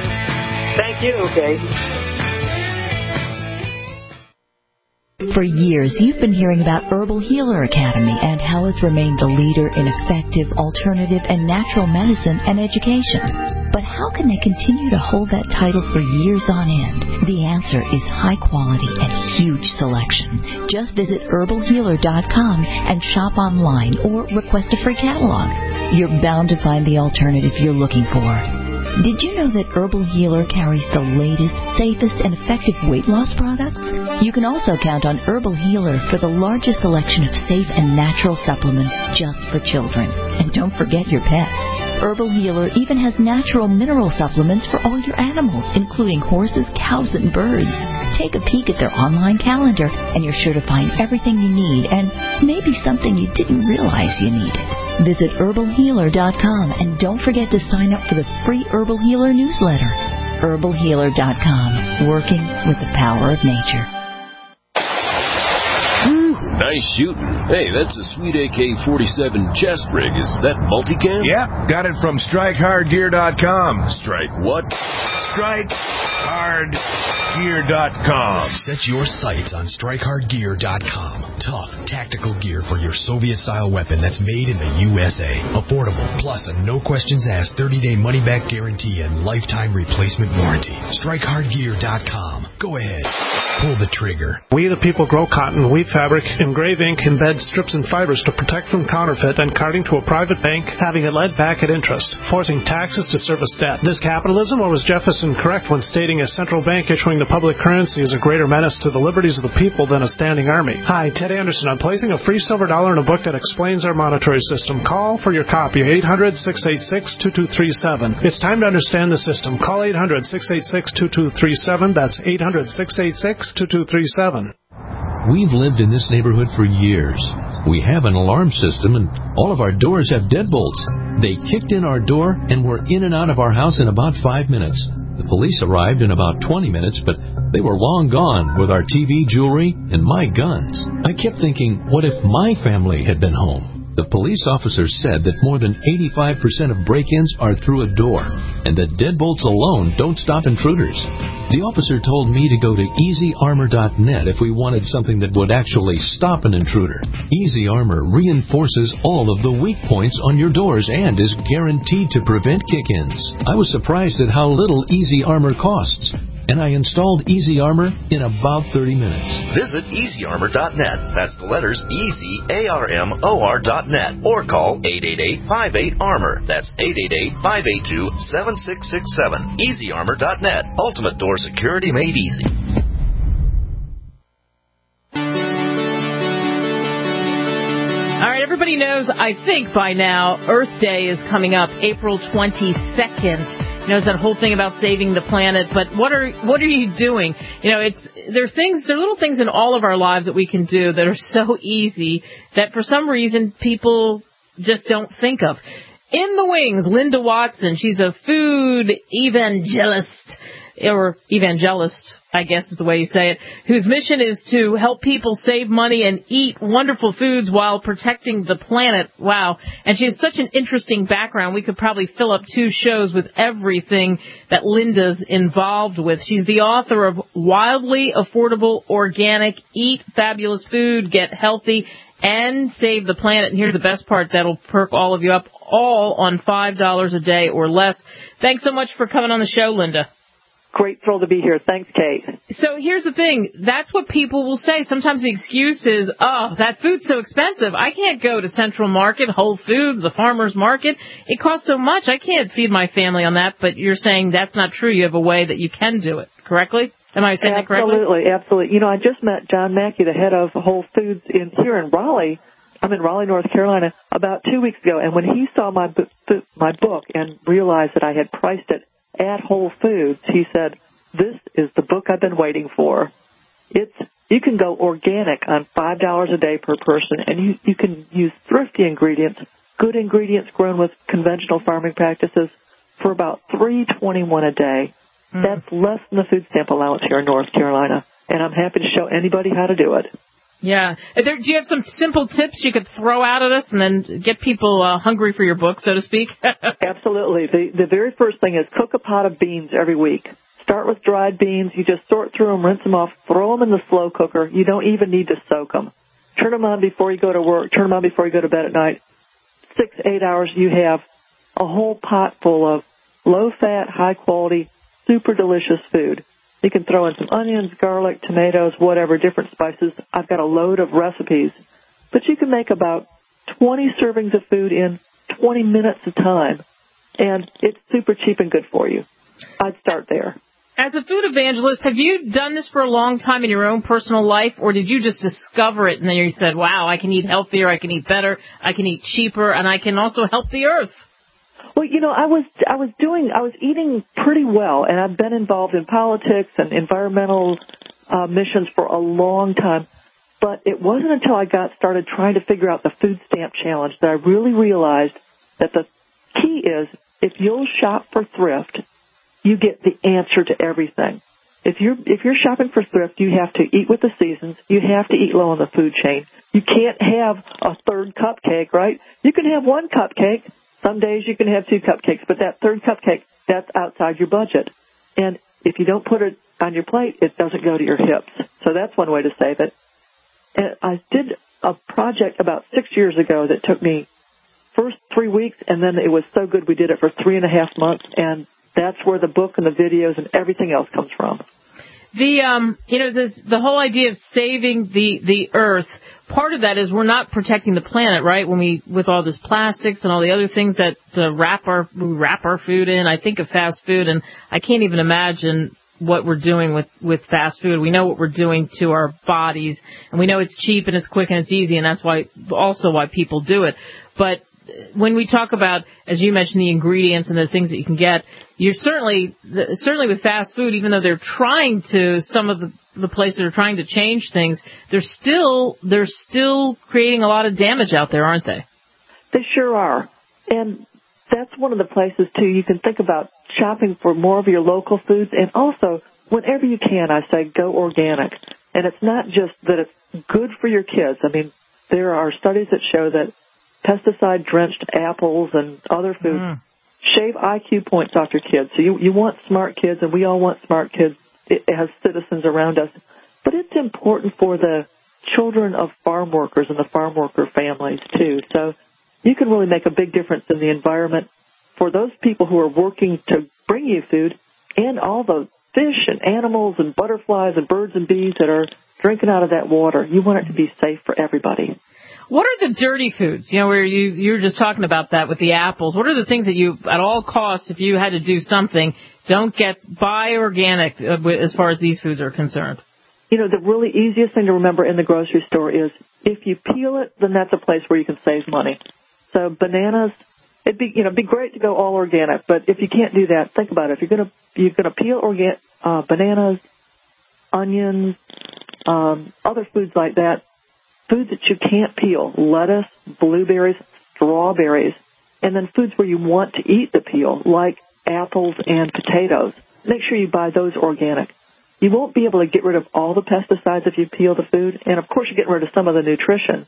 Thank you, Kate. For years, you've been hearing about Herbal Healer Academy and how it's remained the leader in effective, alternative, and natural medicine and education. But how can they continue to hold that title for years on end? The answer is high quality and huge selection. Just visit herbal healer dot com and shop online or request a free catalog. You're bound to find the alternative you're looking for. Did you know that Herbal Healer carries the latest, safest, and effective weight loss products? You can also count on Herbal Healer for the largest selection of safe and natural supplements just for children. And don't forget your pets. Herbal Healer even has natural mineral supplements for all your animals, including horses, cows, and birds. Take a peek at their online calendar, and you're sure to find everything you need and maybe something you didn't realize you needed. Visit herbal healer dot com and don't forget to sign up for the free Herbal Healer newsletter. herbal healer dot com, working with the power of nature. Nice shooting. Hey, that's a sweet A K forty-seven chest rig. Is that multicam? Yep, got it from strike hard gear dot com. Strike what? strike hard gear dot com. Set your sights on strike hard gear dot com. Tough, tactical gear for your Soviet-style weapon that's made in the U S A. Affordable, plus a no-questions-asked thirty-day money-back guarantee and lifetime replacement warranty. strike hard gear dot com. Go ahead. Pull the trigger. We the people grow cotton, weave fabric, engrave ink, embed strips and fibers to protect from counterfeit and carting to a private bank, having it led back at interest, forcing taxes to service debt. This capitalism, or was Jefferson correct when stating a central bank issuing the public currency is a greater menace to the liberties of the people than a standing army? Hi, Ted Anderson. I'm placing a free silver dollar in a book that explains our monetary system. Call for your copy, eight hundred, six eight six, two two three seven. It's time to understand the system. Call eight hundred, six eight six, two two three seven. That's eight hundred, six eight six, two two three seven. We've lived in this neighborhood for years. We have an alarm system, and all of our doors have deadbolts. They kicked in our door and were in and out of our house in about five minutes. The police arrived in about twenty minutes, but they were long gone with our T V, jewelry, and my guns. I kept thinking, what if my family had been home? The police officers said that more than eighty-five percent of break-ins are through a door, and that deadbolts alone don't stop intruders. The officer told me to go to easy armor dot net if we wanted something that would actually stop an intruder. Easy Armor reinforces all of the weak points on your doors and is guaranteed to prevent kick-ins. I was surprised at how little Easy Armor costs, and I installed Easy Armor in about thirty minutes. Visit easy armor dot net. That's the letters easy, A R M O R dot net. Or call eight eight eight, five eight, armor. That's eight eight eight, five eight two, seven six six seven. easy armor dot net. Ultimate door security made easy. All right, everybody knows, I think by now, Earth Day is coming up April twenty-second. Knows that whole thing about saving the planet, but what are what are you doing? You know, it's there are things, there are little things in all of our lives that we can do that are so easy that for some reason people just don't think of. In the wings, Linda Watson. She's a food evangelist, or evangelist, I guess is the way you say it, whose mission is to help people save money and eat wonderful foods while protecting the planet. Wow. And she has such an interesting background. We could probably fill up two shows with everything that Linda's involved with. She's the author of Wildly Affordable Organic, Eat Fabulous Food, Get Healthy, and Save the Planet. And here's the best part that'll perk all of you up, all on five dollars a day or less. Thanks so much for coming on the show, Linda. Great thrill to be here. Thanks, Kate. So here's the thing. That's what people will say. Sometimes the excuse is, oh, that food's so expensive. I can't go to Central Market, Whole Foods, the Farmer's Market. It costs so much. I can't feed my family on that. But you're saying that's not true. You have a way that you can do it, correctly? Am I saying absolutely, that correctly? Absolutely, absolutely. You know, I just met John Mackey, the head of Whole Foods in here in Raleigh. I'm in Raleigh, North Carolina, about two weeks ago. And when he saw my bu- my book and realized that I had priced it at Whole Foods, he said, this is the book I've been waiting for. It's you can go organic on five dollars a day per person, and you, you can use thrifty ingredients, good ingredients grown with conventional farming practices for about three twenty-one a day. Mm. That's less than the food stamp allowance here in North Carolina, and I'm happy to show anybody how to do it. Yeah. There, do you have some simple tips you could throw out at us and then get people uh, hungry for your book, so to speak? Absolutely. The, the very first thing is cook a pot of beans every week. Start with dried beans. You just sort through them, rinse them off, throw them in the slow cooker. You don't even need to soak them. Turn them on before you go to work. Turn them on before you go to bed at night. Six, eight hours, you have a whole pot full of low-fat, high-quality, super delicious food. You can throw in some onions, garlic, tomatoes, whatever, different spices. I've got a load of recipes. But you can make about twenty servings of food in twenty minutes of time. and it's super cheap and good for you. I'd start there. As a food evangelist, have you done this for a long time in your own personal life, or did you just discover it and then you said, wow, I can eat healthier, I can eat better, I can eat cheaper, and I can also help the earth? Well, you know, I was I was doing I was eating pretty well, and I've been involved in politics and environmental uh, missions for a long time. But it wasn't until I got started trying to figure out the food stamp challenge that I really realized that the key is if you'll shop for thrift, you get the answer to everything. If you're if you're shopping for thrift, you have to eat with the seasons. You have to eat low on the food chain. You can't have a third cupcake, right? You can have one cupcake. Some days you can have two cupcakes, but that third cupcake, that's outside your budget. And if you don't put it on your plate, it doesn't go to your hips. So that's one way to save it. And I did a project about six years ago that took me first three weeks, and then it was so good we did it for three and a half months, and that's where the book and the videos and everything else comes from. The um, you know, this, the whole idea of saving the the earth. Part of that is we're not protecting the planet, right? When we with all this plastics and all the other things that uh, wrap our we wrap our food in. I think of fast food, and I can't even imagine what we're doing with with fast food. We know what we're doing to our bodies, and we know it's cheap and it's quick and it's easy, and that's why also why people do it. But when we talk about, as you mentioned, the ingredients and the things that you can get, you're certainly, certainly with fast food, even though they're trying to, some of the, the places are trying to change things, they're still, they're still creating a lot of damage out there, aren't they? They sure are. And that's one of the places, too, you can think about shopping for more of your local foods. And also, whenever you can, I say go organic. And it's not just that it's good for your kids. I mean, there are studies that show that pesticide-drenched apples and other foods mm. shave I Q points off your kids. So you, you want smart kids, and we all want smart kids as citizens around us. But it's important for the children of farm workers and the farm worker families, too. So you can really make a big difference in the environment for those people who are working to bring you food and all the fish and animals and butterflies and birds and bees that are drinking out of that water. You want it to be safe for everybody. What are the dirty foods? You know, where you you were just talking about that with the apples. What are the things that you, at all costs, if you had to do something, don't get buy organic as far as these foods are concerned? You know, the really easiest thing to remember in the grocery store is if you peel it, then that's a place where you can save money. So bananas, it'd be you know be great to go all organic, but if you can't do that, think about it. If you're gonna you're gonna peel organ uh, bananas, onions, um, other foods like that. Foods that you can't peel, lettuce, blueberries, strawberries, and then foods where you want to eat the peel, like apples and potatoes. Make sure you buy those organic. You won't be able to get rid of all the pesticides if you peel the food, and of course you're getting rid of some of the nutrition,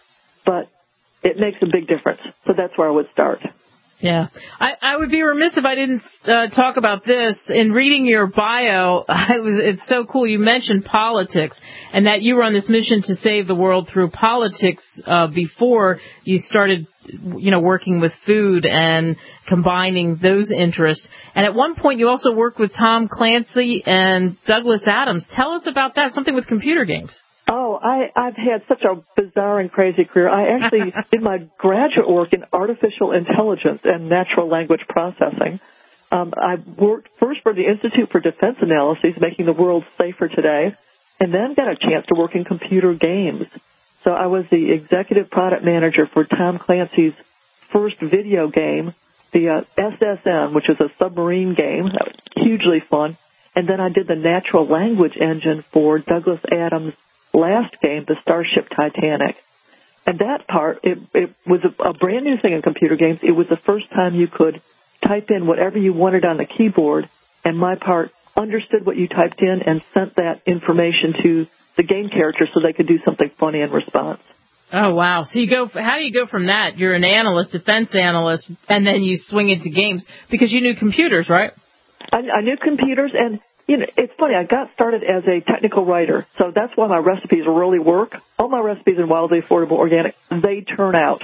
but it makes a big difference. So that's where I would start. Yeah. I, I would be remiss if I didn't uh, talk about this. In reading your bio, I was, it's so cool. You mentioned politics and that you were on this mission to save the world through politics uh, before you started, you know, working with food and combining those interests. And at one point you also worked with Tom Clancy and Douglas Adams. Tell us about that, something with computer games. Oh, I, I've had such a bizarre and crazy career. I actually did my graduate work in artificial intelligence and natural language processing. Um, I worked first for the Institute for Defense Analyses, making the world safer today, and then got a chance to work in computer games. So I was the executive product manager for Tom Clancy's first video game, the uh, S S N, which is a submarine game. That was hugely fun. And then I did the natural language engine for Douglas Adams' last game, the Starship Titanic. And that part, it, it was a, a brand new thing in computer games. It was the first time you could type in whatever you wanted on the keyboard, and my part understood what you typed in and sent that information to the game character so they could do something funny in response. Oh, wow. So you go, how do you go from that? You're an analyst, defense analyst, and then you swing into games because you knew computers, right? I, I knew computers, and you know, it's funny, I got started as a technical writer, so that's why my recipes really work. All my recipes in Wildly Affordable Organic, they turn out.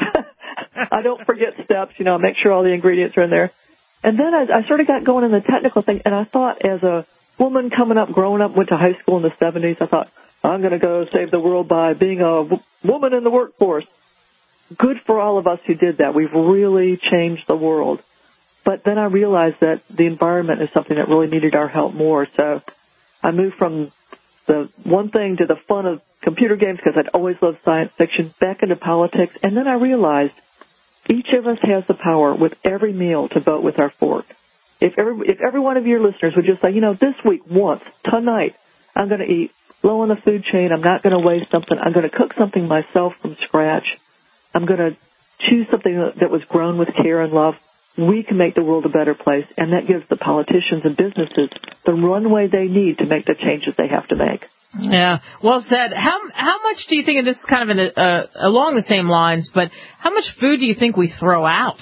I don't forget steps, you know, I make sure all the ingredients are in there. And then I, I sort of got going in the technical thing, and I thought as a woman coming up, growing up, went to high school in the seventies, I thought, I'm going to go save the world by being a w- woman in the workforce. Good for all of us who did that. We've really changed the world. but then I realized that the environment is something that really needed our help more. So I moved from the one thing to the fun of computer games, because I'd always loved science fiction, back into politics. And then I realized each of us has the power with every meal to vote with our fork. If every, if every one of your listeners would just say, you know, this week, once, tonight, I'm going to eat low on the food chain. I'm not going to waste something. I'm going to cook something myself from scratch. I'm going to choose something that was grown with care and love. We can make the world a better place, and that gives the politicians and businesses the runway they need to make the changes they have to make. Yeah, well said. How how much do you think, and this is kind of in a, uh, along the same lines, but how much food do you think we throw out?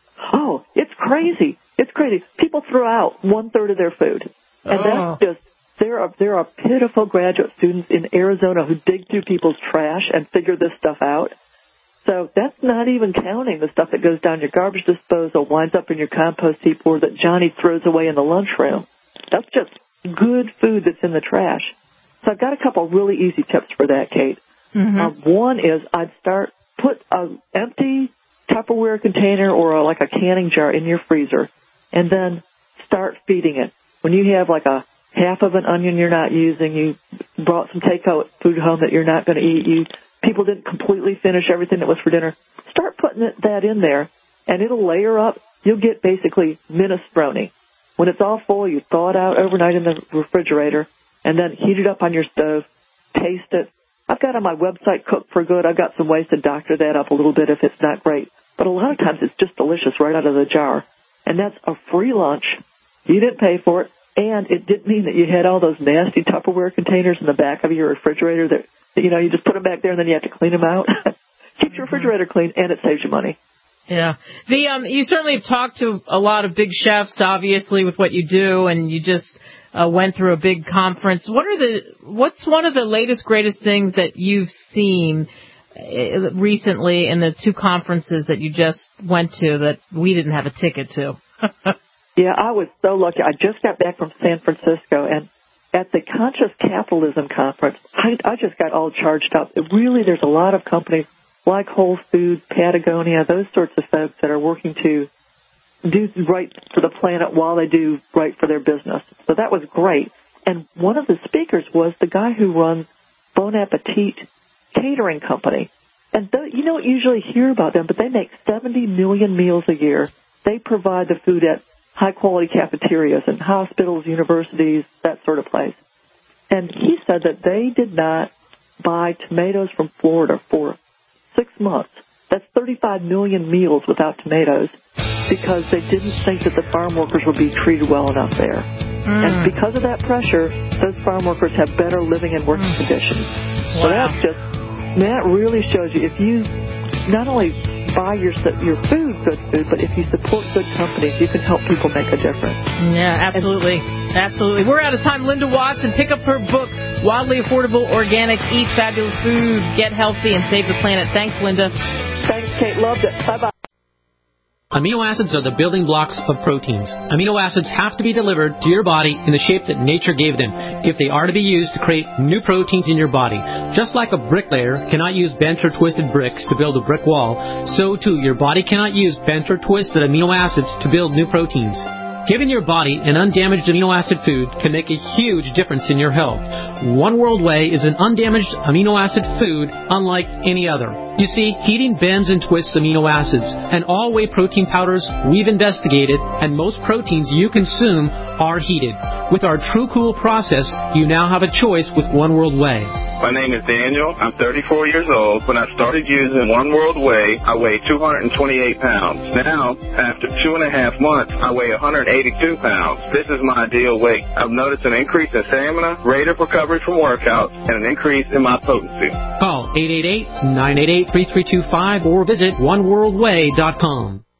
Oh, it's crazy. It's crazy. People throw out one-third of their food, and oh. that's just, there are, there are pitiful graduate students in Arizona who dig through people's trash and figure this stuff out. So that's not even counting the stuff that goes down your garbage disposal, winds up in your compost heap, or that Johnny throws away in the lunchroom. That's just good food that's in the trash. So I've got a couple really easy tips for that, Kate. Mm-hmm. Uh, one is I'd start, put an empty Tupperware container or a, like a canning jar in your freezer, and then start feeding it. When you have like a half of an onion you're not using, you brought some takeout food home that you're not going to eat, you people didn't completely finish everything that was for dinner, start putting it, that in there, and it'll layer up. You'll get basically minestrone. When it's all full, you thaw it out overnight in the refrigerator, and then heat it up on your stove, taste it. I've got on my website, Cook for Good, I've got some ways to doctor that up a little bit if it's not great. But a lot of times it's just delicious right out of the jar. And that's a free lunch. You didn't pay for it, and it didn't mean that you had all those nasty Tupperware containers in the back of your refrigerator that, you know, you just put them back there and then you have to clean them out. Keep your refrigerator clean, and it saves you money. Yeah. The um, you certainly have talked to a lot of big chefs, obviously, with what you do, and you just uh, went through a big conference. What are the what's one of the latest, greatest things that you've seen uh, recently in the two conferences that you just went to that we didn't have a ticket to? Yeah, I was so lucky. I just got back from San Francisco, and at the Conscious Capitalism Conference, I, I just got all charged up. It really, there's a lot of companies like Whole Foods, Patagonia, those sorts of folks that are working to do right for the planet while they do right for their business. So that was great. And one of the speakers was the guy who runs Bon Appetit Catering Company. And th- you don't usually hear about them, but they make seventy million meals a year. They provide the food at high-quality cafeterias and hospitals, universities, that sort of place. And he said that they did not buy tomatoes from Florida for six months. That's thirty-five million meals without tomatoes because they didn't think that the farm workers would be treated well enough there. Mm. And because of that pressure, those farm workers have better living and working mm. conditions. Wow. So that's just, that really shows you, if you not only buy your your food, good food, but if you support good companies, you can help people make a difference. Yeah, absolutely. And, absolutely. We're out of time. Linda Watson, pick up her book, Wildly Affordable Organic, Eat Fabulous Food, Get Healthy, and Save the Planet. Thanks, Linda. Thanks, Kate. Loved it. Bye-bye. Amino acids are the building blocks of proteins. Amino acids have to be delivered to your body in the shape that nature gave them if they are to be used to create new proteins in your body. Just like a bricklayer cannot use bent or twisted bricks to build a brick wall, so too your body cannot use bent or twisted amino acids to build new proteins. Giving your body an undamaged amino acid food can make a huge difference in your health. One World Whey is an undamaged amino acid food unlike any other. You see, heating bends and twists amino acids, and all whey protein powders we've investigated, and most proteins you consume are heated. With our True Cool process, you now have a choice with One World Whey. My name is Daniel. I'm thirty-four years old. When I started using One World Whey, I weighed two hundred twenty-eight pounds. Now, after two and a half months, I weigh one hundred eighty-two pounds. This is my ideal weight. I've noticed an increase in stamina, rate of recovery from workouts, and an increase in my potency. Call eight eight eight, nine eight eight, three three two five or visit one world whey dot com.